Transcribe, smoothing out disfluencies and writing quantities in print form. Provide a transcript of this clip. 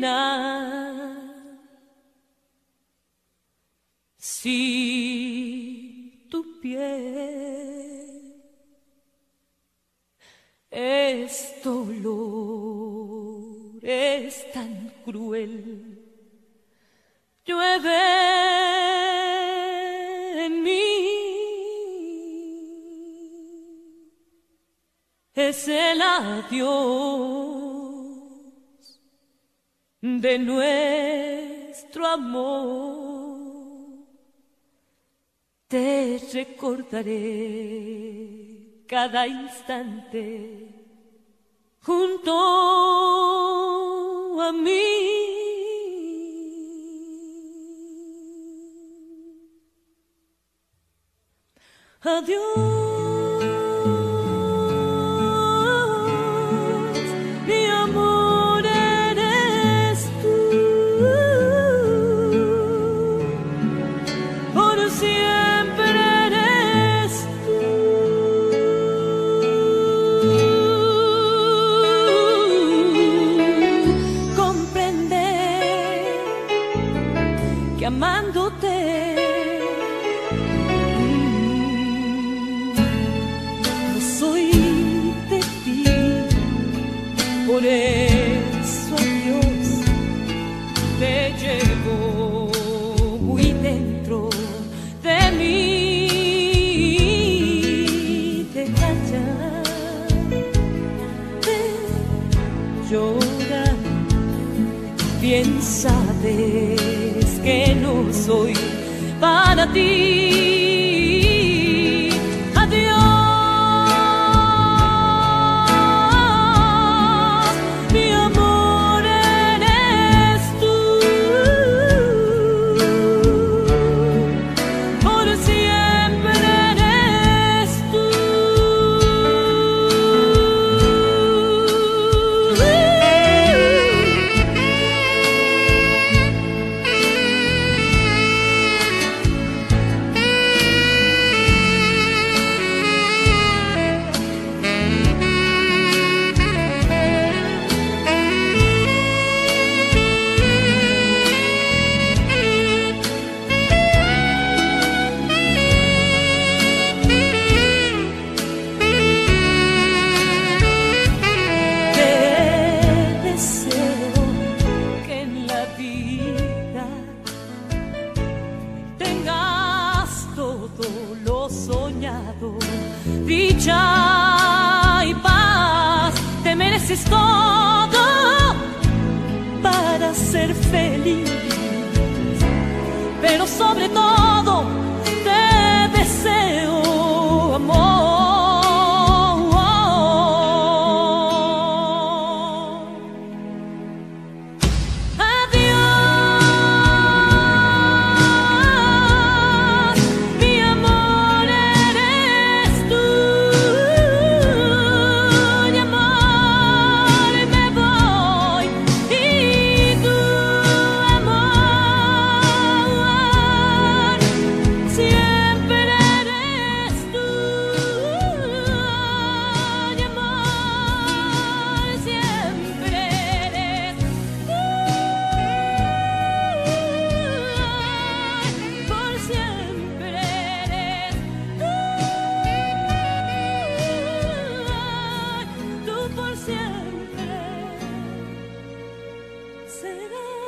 llenar. Si tu piel es dolor, es tan cruel, llueve en mí. Es el adiós de nuestro amor. Te recordaré cada instante junto a mí. Adiós. Amándote, no soy de ti, por eso Dios te llevo muy dentro de mí. Deja ya de llorar, bien sabes que no soy para ti. Adiós, mi amor, eres tú. Por siempre eres tú. Dicha y paz, te mereces todo para ser feliz, pero sobre todo te deseo amor. Siempre será.